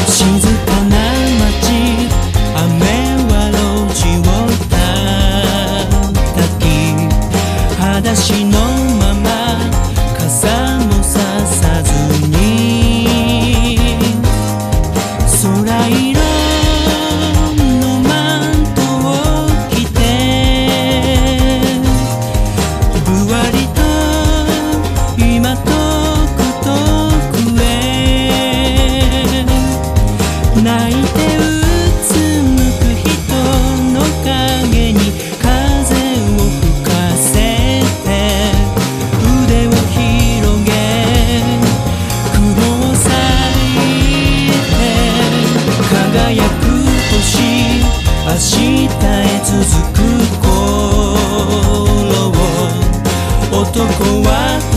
静かな街、雨は路地を叩き、裸足のまま傘もささずに、空色のマントを着てぶわりと今遠く遠くへ泣いてうつむく人の影に風を吹かせて腕を広げ雲を裂いて輝く星、明日へ続く頃を男は